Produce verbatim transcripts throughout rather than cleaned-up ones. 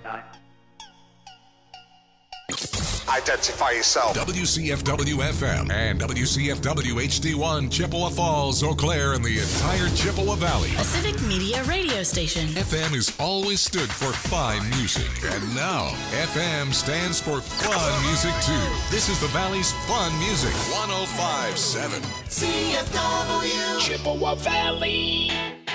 Identify yourself. W C F W F M and W C F W H D one, Chippewa Falls, Eau Claire, and the entire Chippewa Valley. A civic media radio station. F M has always stood for fine music, and now F M stands for fun music too. This is the Valley's fun music. one oh five point seven C F W Chippewa Valley.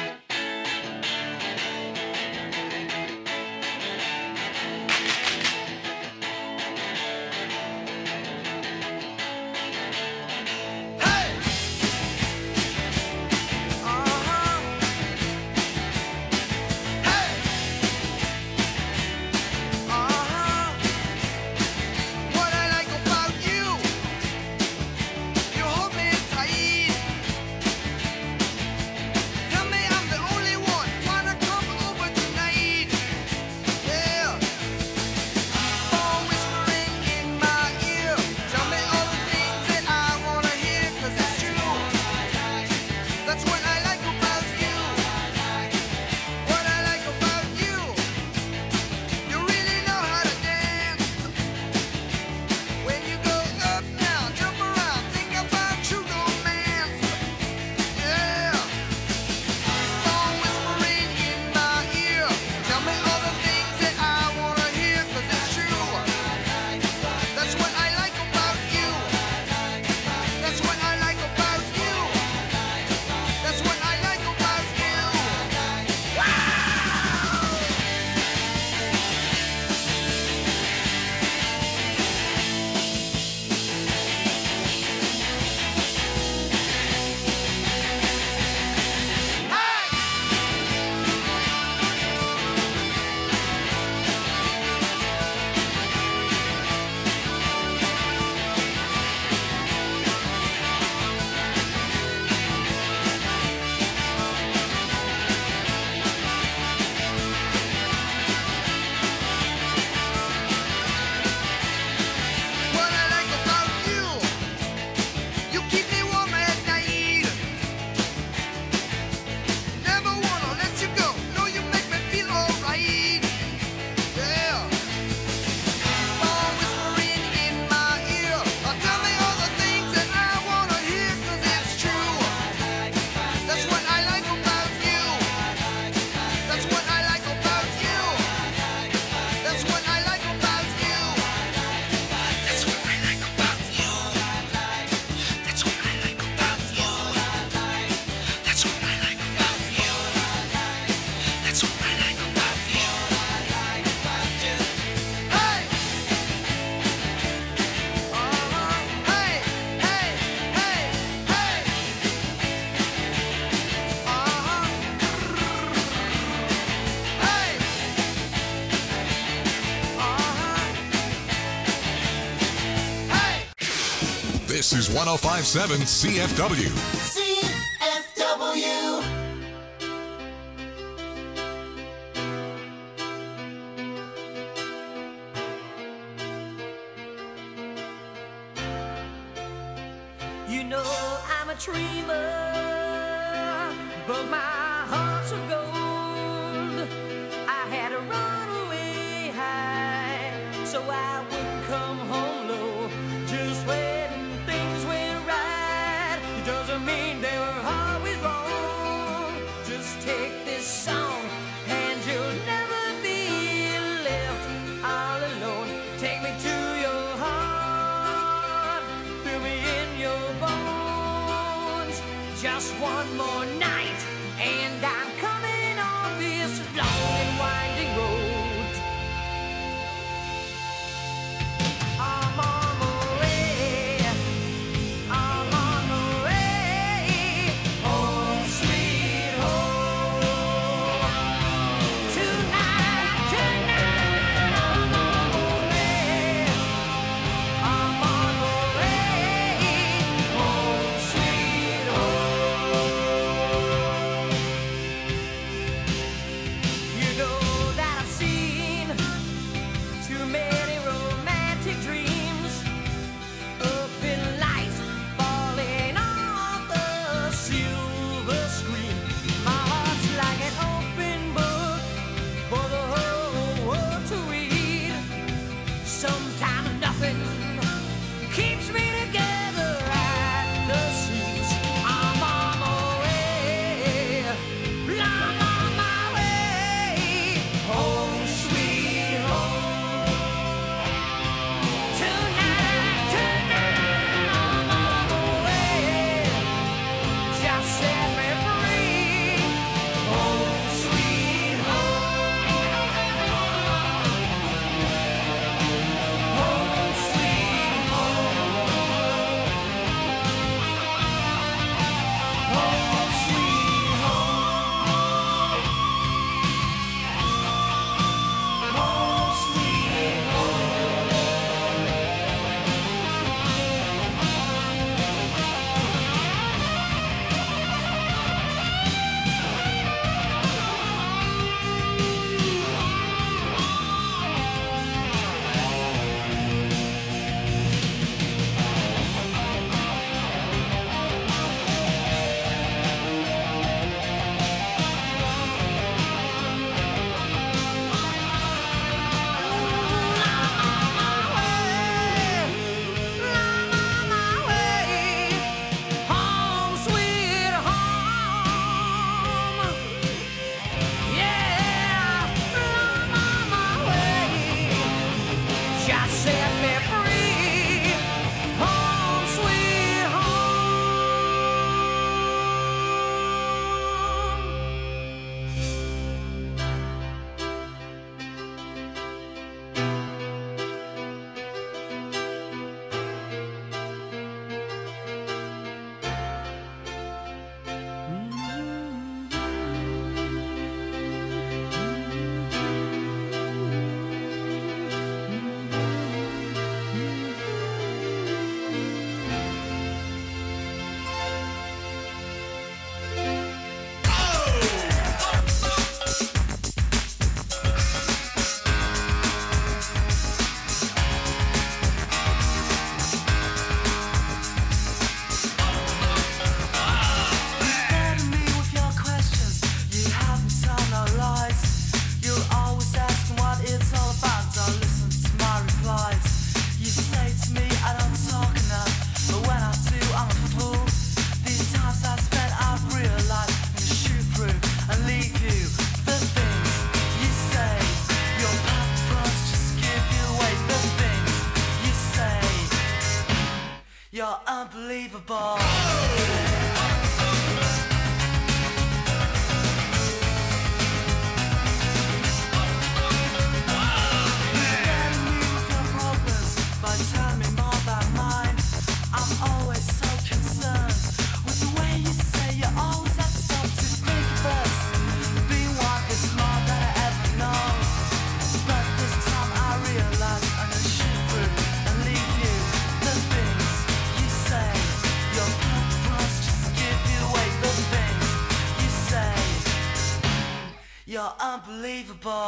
This is one oh five point seven C F W. C F W. You know I'm a dreamer, but my heart's of gold. I had to run away high, so I wouldn't come home low. Just when things went right, it doesn't mean they were always wrong. Just take this song, and you'll never be left all alone. Take me to your heart, feel me in your bones. Just one more night, and I'm coming on this long and winding road. I'm on my way, I'm on my way, home sweet home. Tonight, tonight, I'm on my way, I'm on my way, home sweet home. You're unbelievable. Tell me more about mine. I'm always so concerned with the way you say you always have stuff to think of us. Being one is more than I ever know. But this time I realize I'm gonna shoot through and leave you. The things you say, your purpose just give you away. The things you say, you're unbelievable.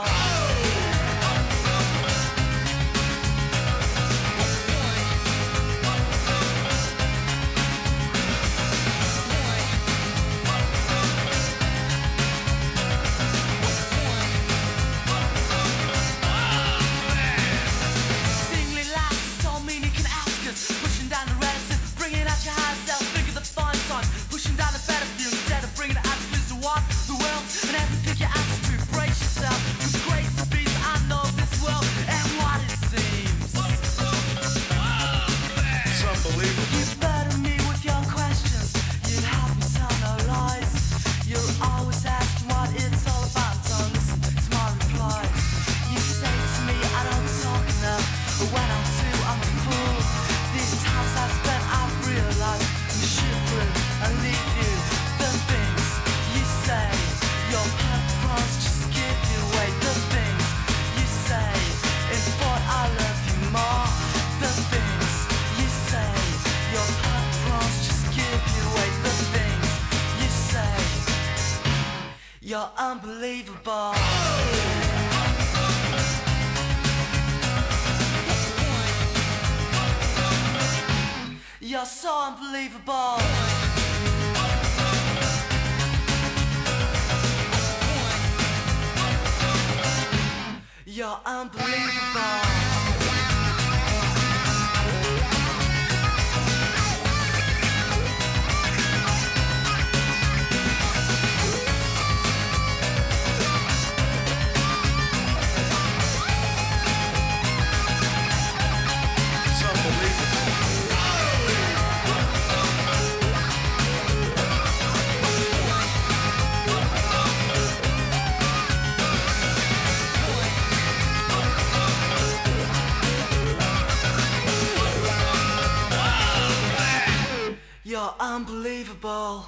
Pushing down the reds and bringing out your higher self. Figure the fun's on. Pushing down the better view instead of bringing the attitudes to walk the world and have to pick your attitude. Brace yourself with the grace of peace. I know this world and what it seems. It's unbelievable. You burden me with your questions. You help me tell no lies. You're always asking what it's all about. Don't listen to my replies. You say to me I don't talk enough, but when I do I'm a fool. These times I've spent, I've realized I'm shoot through and leave you. The things you say, your purpose just give you away. The things you say, in thought I love you more. The things you say, your purpose just give you away. The things you say, you're unbelievable. You're so unbelievable. You're unbelievable. You're unbelievable.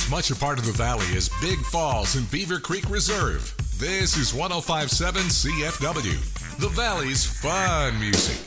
as much a part of the valley as Big Falls and Beaver Creek Reserve. This is one oh five point seven C F W, the Valley's fun music.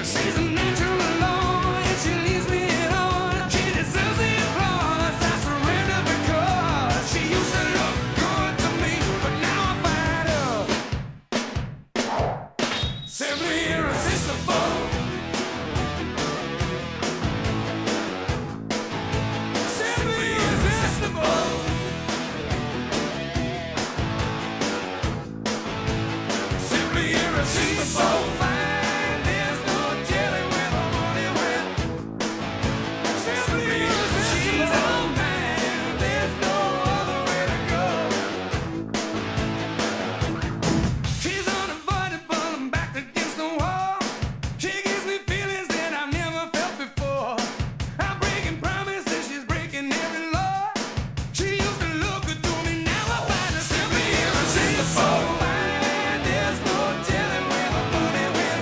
Simply irresistible. There's no telling where the money went.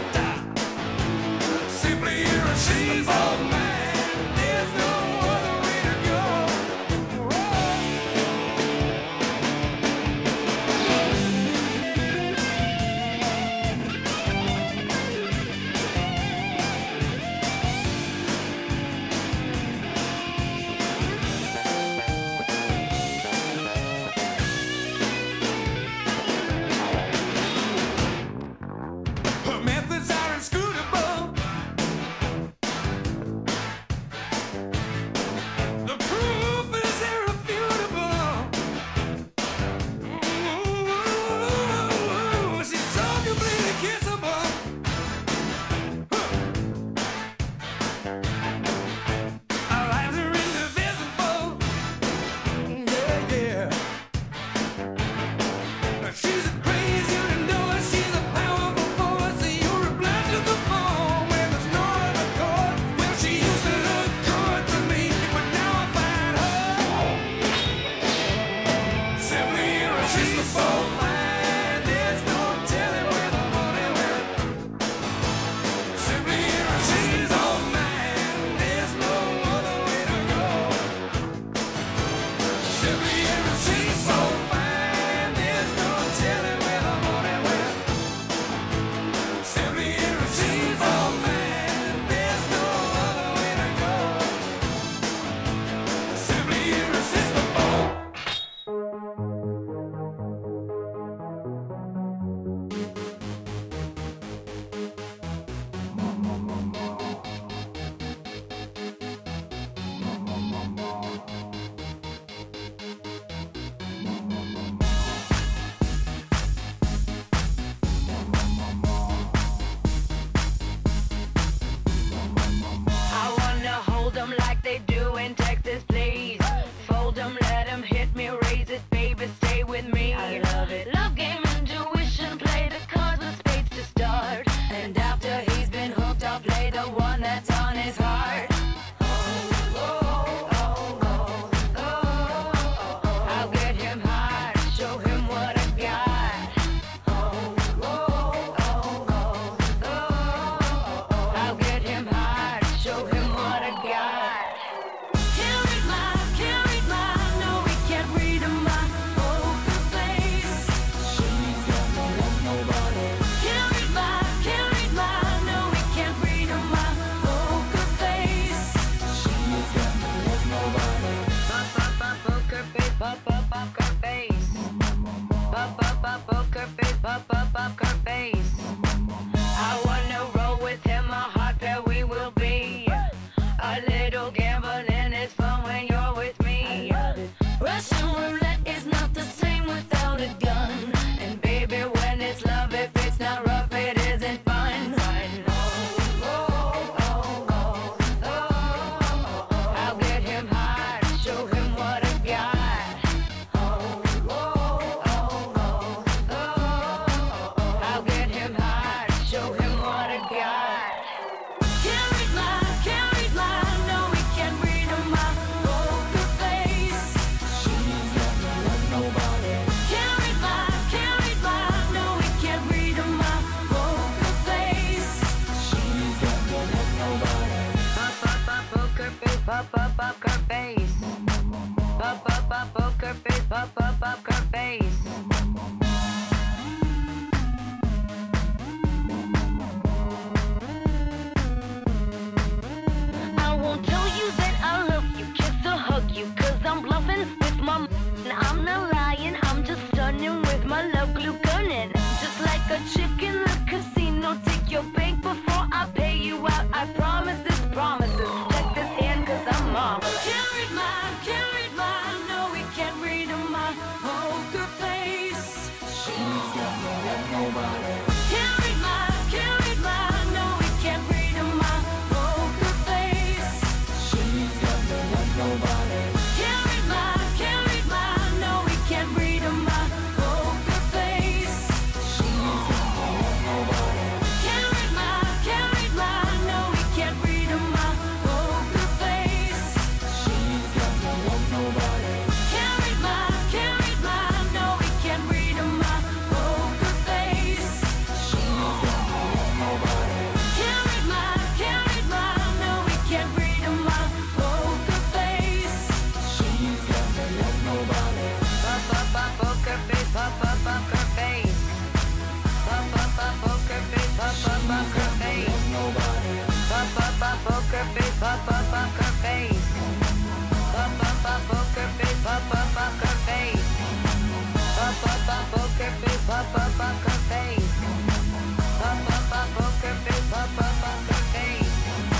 pop up poker face. Pop up a poker face, pop up poker face. Pop up a poker face, pop up poker face. Pop up a poker face, pop up poker face.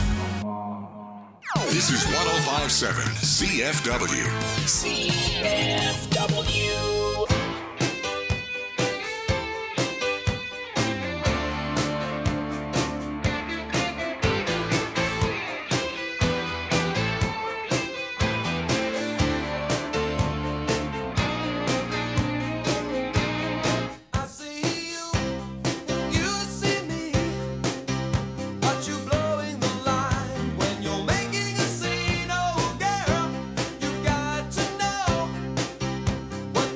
This is one oh five point seven C F W. C F W. What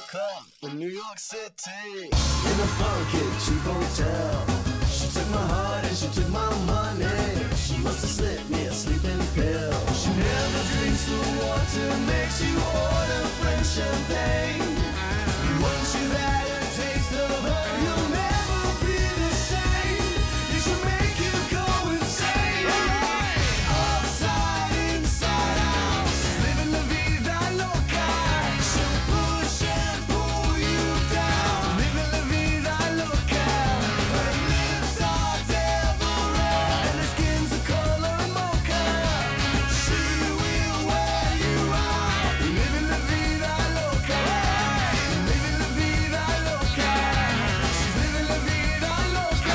woke up in New York City in a funky cheap hotel. She took my heart and she took my money. She must have slipped me a sleeping pill. She never drinks the water, makes you order French champagne. Once you've had a taste of her, you'll never be the same. It should make you go insane. Upside, inside out, living la vida loca. She'll push and pull you down, living la vida loca. Her lips are devil red and her skin's the color mocha. She will wear you out, living la vida loca. Living la vida loca. She's living la vida loca.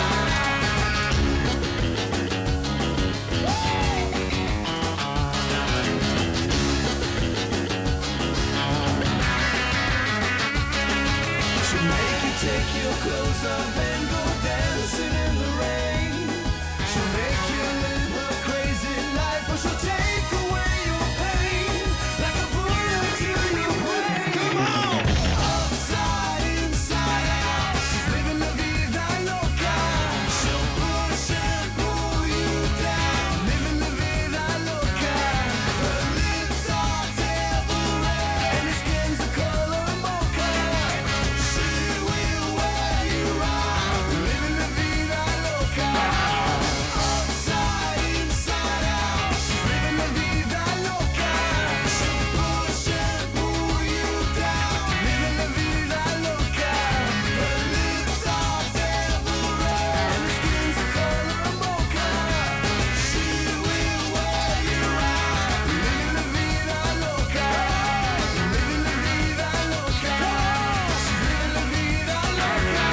She'll make you take your clothes off and go dancing in the rain. She'll make you live her crazy life, or she'll take away your pain like a bullet to your brain. Come on! Upside, inside out, she's living la vida loca. She'll push and pull you down, living la vida loca. Her lips are devil red and her skin's the color mocha. She will wear you out, living la vida loca. Upside, inside out, she's living la vida loca. She'll push and pull you down, living la vida loca. Her lips are devil red and her skin's the color mocha. She will wear you out, living la vida loca. Living la vida loca. She's living la vida loca.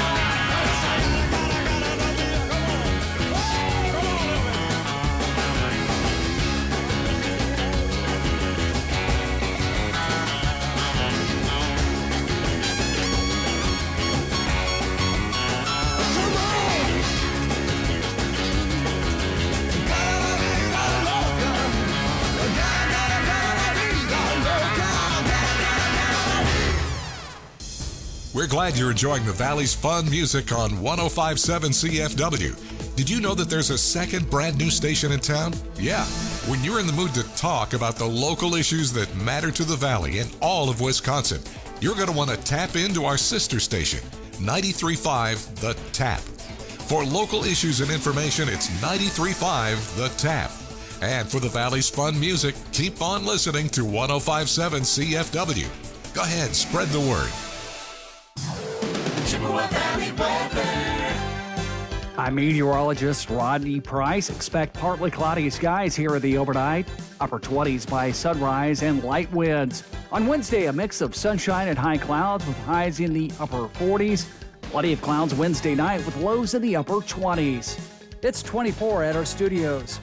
We're glad you're enjoying the Valley's fun music on one oh five point seven C F W. Did you know that there's a second brand new station in town? Yeah. When you're in the mood to talk about the local issues that matter to the Valley and all of Wisconsin, you're going to want to tap into our sister station, ninety-three point five The Tap. For local issues and information, it's ninety-three point five The Tap. And for the Valley's fun music, keep on listening to one oh five point seven C F W. Go ahead, spread the word. Chippewa Valley weather. I'm meteorologist Rodney Price. Expect partly cloudy skies here at the overnight. Upper twenties by sunrise and light winds. On Wednesday, a mix of sunshine and high clouds with highs in the upper forties. Plenty of clouds Wednesday night with lows in the upper twenties. It's twenty-four at our studios.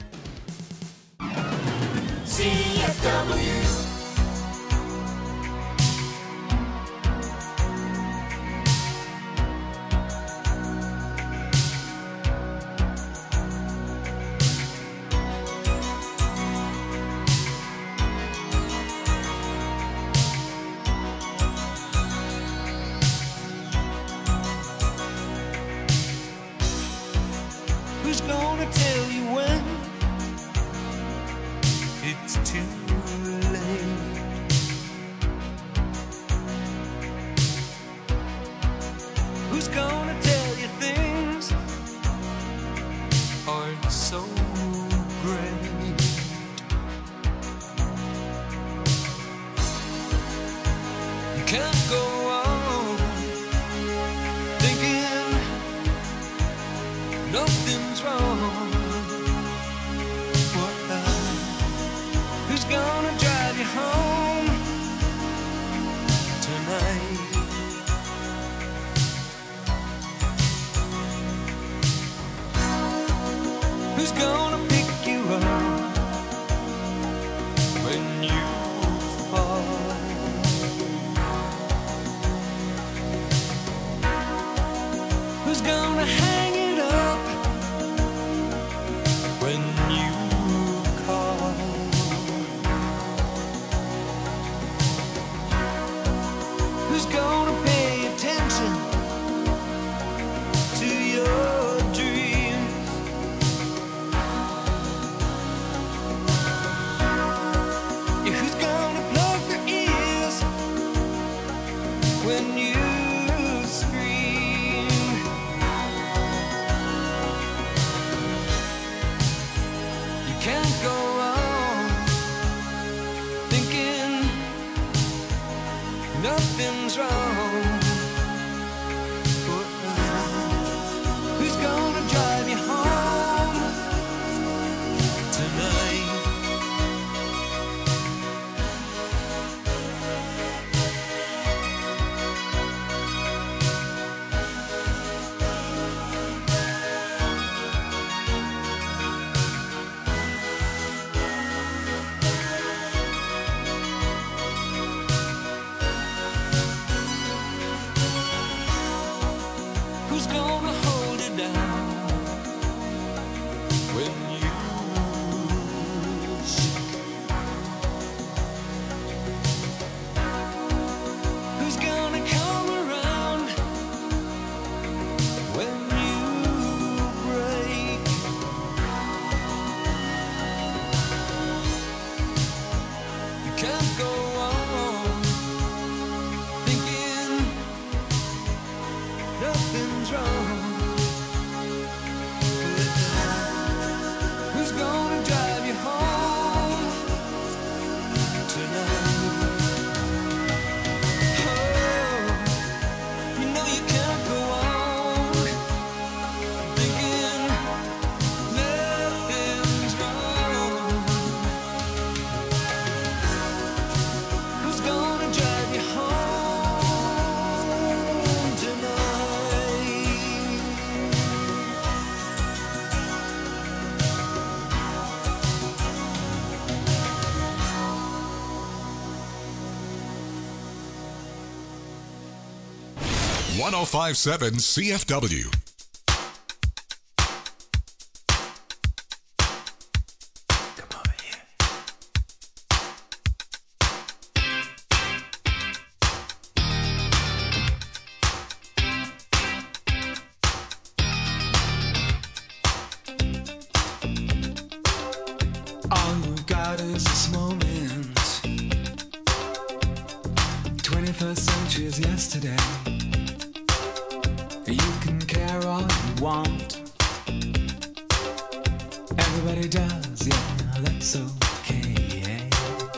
C F W. Who's gonna tell you when it's too late? Who's gonna tell you things aren't so great? You can't go on thinking nothing's wrong. What? Who's gonna drive you home tonight? Who's gonna pick you up when you fall? Who's gonna hang it up when you call? Who's gonna one oh five point seven C F W. All you've got is this moment. twenty-first century is yesterday. You can care all you want. Everybody does, yeah, that's okay.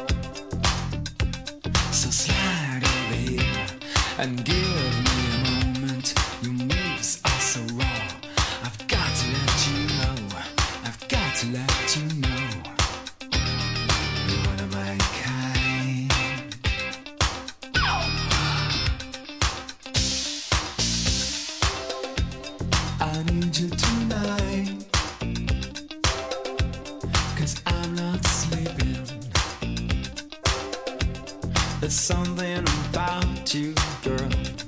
So slide over here and give me a moment. Your moves are so raw. I've got to let you know. I've got to let you know. You're one of my kind. I need you tonight, 'cause I'm not sleeping. There's something about you, girl,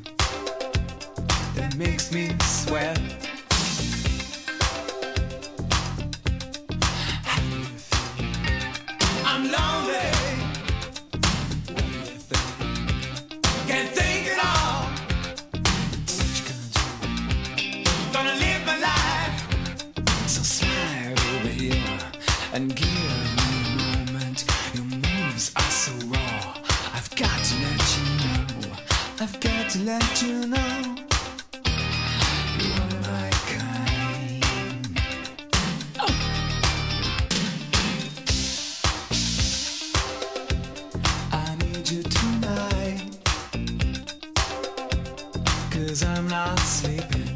that makes me sweat. How do you feel? I'm lonely. What do you think? Can't think at all. What you gonna do? Gonna live my life. So slide over here and give me a moment. Your moves are so raw. I've got to let you know. I've got to let you know. You're one of my kind. Oh. I need you tonight, 'cause I'm not sleeping.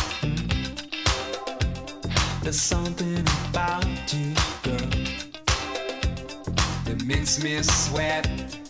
There's something about you, girl, that makes me sweat.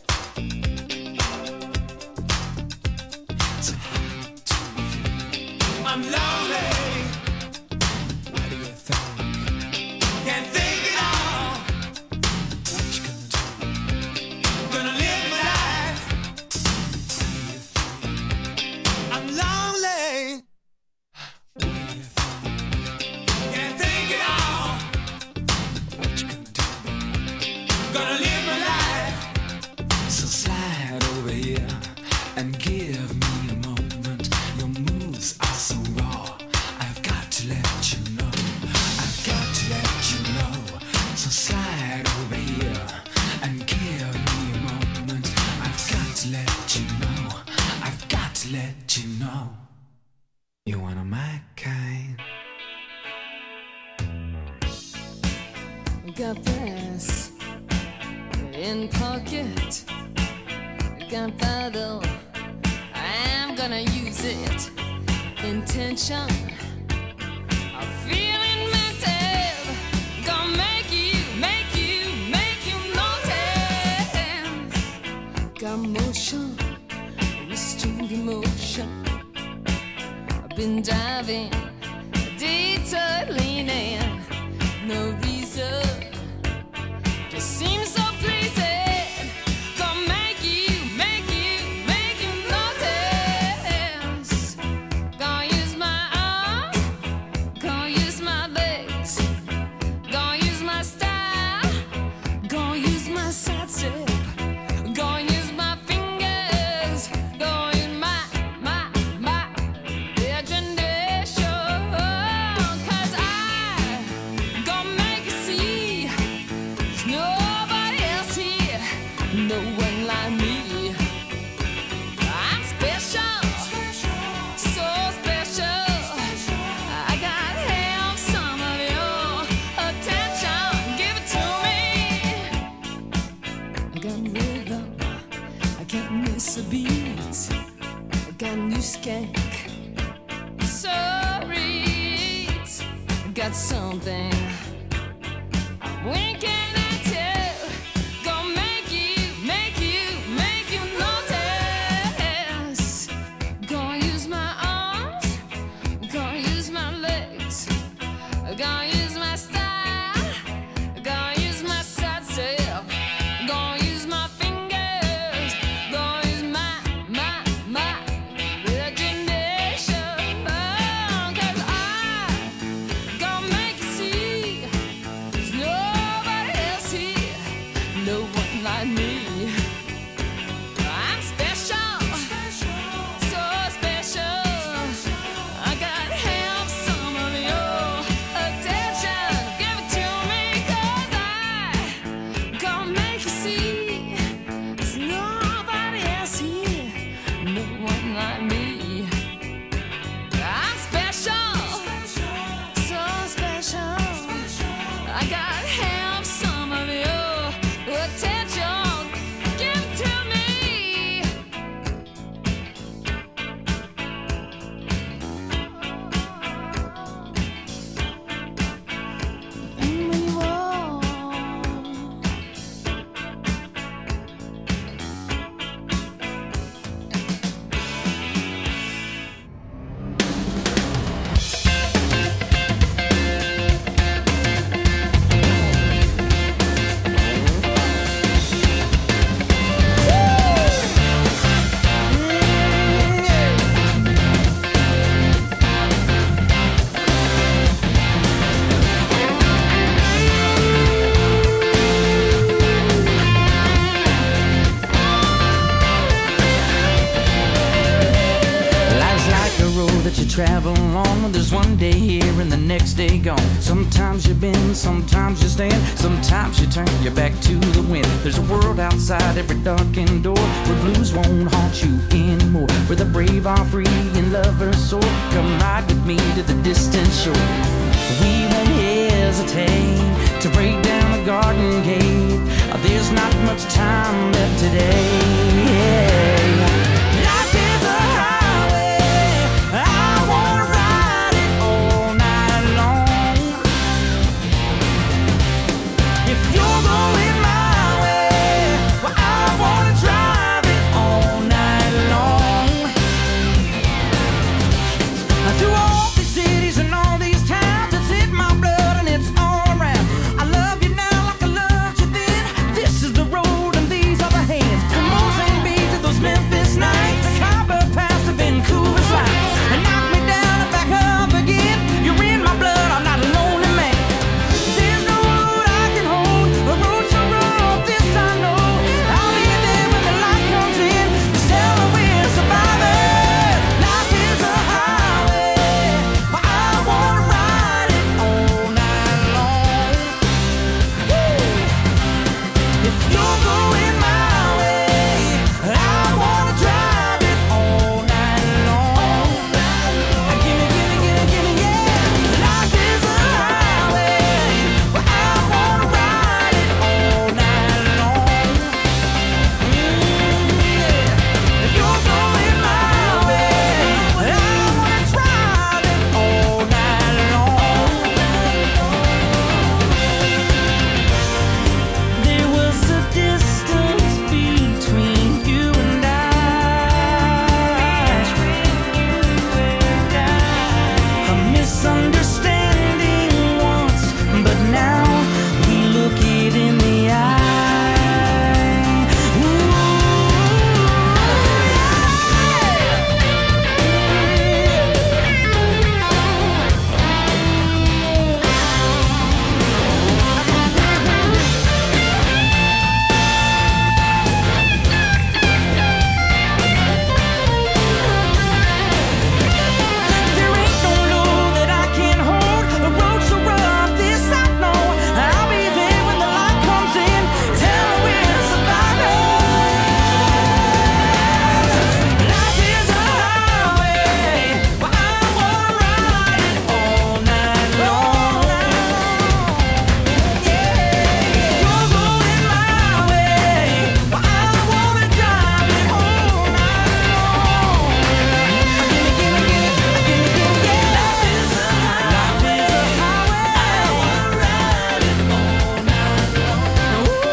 So how do you feel? I'm lonely. What do you think? Can't think at all. What you gonna do? Gonna live my life. How do you feel? I'm lonely. What do you think? Can't think at all. What you gonna do? Gonna live my life. So slide over here and give me a moment. Your moves are so raw. I've got to let you know. I've got to let you know. So slide over here and give me a moment. I've got to let you know. I've got to let you know. You're one of my kind. Got this in pocket. Gunpowder, I'm gonna use it. Intention, I'm feeling mental. Gonna make you, make you, make you notice. Got motion, restrained emotion. I've been diving, detour leaning. No reason, just seems so pleasing. Gonna make you, make you, make you notice. Gonna use my arms, gonna use my legs, gonna use my style, gonna use my side step, gonna use my fingers, gonna use my, my, my imagination. 'Cause I gonna make you see there's nobody else here, no one like me. I'm special, so special. I gotta have some of your attention. Give it to me. I got rhythm, I can't miss a beat. I got new skank, so reads. Got something winking at you. Gonna make you, make you, make you notice. Gonna use my arms, gonna use my legs, gonna use my style, gonna use my side step, gonna use my fingers, gonna use my, my, my imagination. you travel on. When there's one day here and the next day gone. Sometimes you bend, sometimes you stand, sometimes you turn your back to the wind. There's a world outside every darkened door where blues won't haunt you anymore, where the brave are free and lovers soar. Come ride with me to the distant shore. We won't hesitate to break down the garden gate. There's not much time left today. Life is a highway, I wanna ride it all night long. If you're going my way, well, I wanna drive it all night long. Through all these cities and all these towns, it's in my blood and it's all around. I love you now like I loved you then. This is the road and these are the hands. From Mozambique Beach to those Memphis nights, the Copper Pass to Vancouver's lights. And knock me down and back up again. You're in my blood, I'm not a lonely man. There's no road I can hold, a road so rough, this I know. I'll be there when the light comes in. Tell me we're survivors. Life is a highway, but I wanna ride it all night long. Woo! If you're going my way, I wanna drive it all night long. Gimme, gimme, gimme, gimme, yeah. Life is a highway, but I wanna ride it all night long. Mm, yeah. If you're going my way, I wanna drive it all night long. There was a distance between you and I, a misunderstanding once, but now we look it in the eye. Ooh, there ain't no load that I can't hold. A road so rough, this I know. I'll be there when the light comes in. Tell me we're survivors. Life is a highway, but I wanna ride it all night long. Yeah, you're going my way, but I wanna drive it all night long. Gimme, gimme, gimme, gimme, gimme, yeah. Life is a highway, I wanna ride it all night long. Ooh,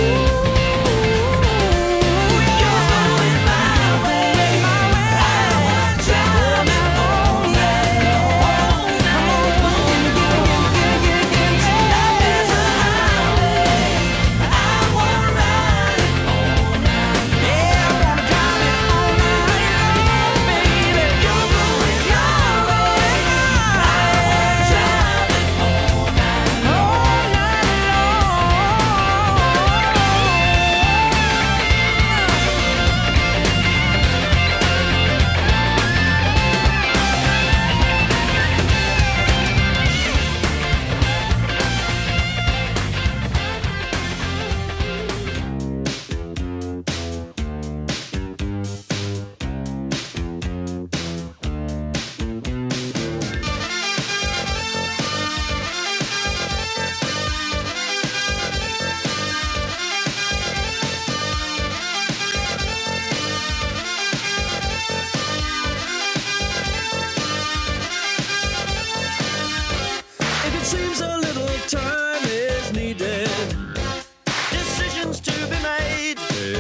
you're going my way, my way. I wanna drive it all night long. Come on, gimme, gimme, gimme, gimme, gimme, gimme, yeah. Life is a highway, I wanna ride it all night. Yeah, I wanna drive it all night long, baby. You're going your way, I wanna drive it all night, all night If it seems a little time is needed, decisions to be made.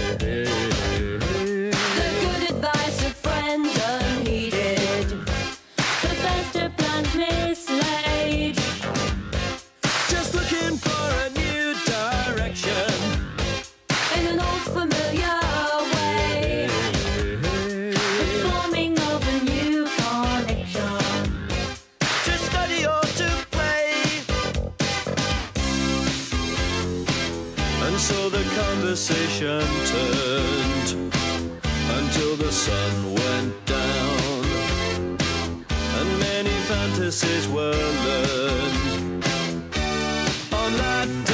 The good advice of friends unheeded, the best of plans mislaid. Just looking for a new direction. In an old familiar way, the forming of a new connection. To study or to play. And so the conversation turned until the sun went down. fantasies were learned on that